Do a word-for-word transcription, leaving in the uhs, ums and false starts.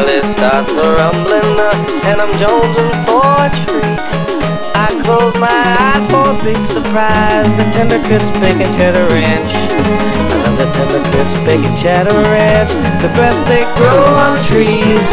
body starts a rumbling, uh, and I'm jonesing for a treat. I close my eyes for a big surprise, the tender crisp bacon cheddar ranch. I love the tender crisp bacon cheddar ranch, the best they grow on trees.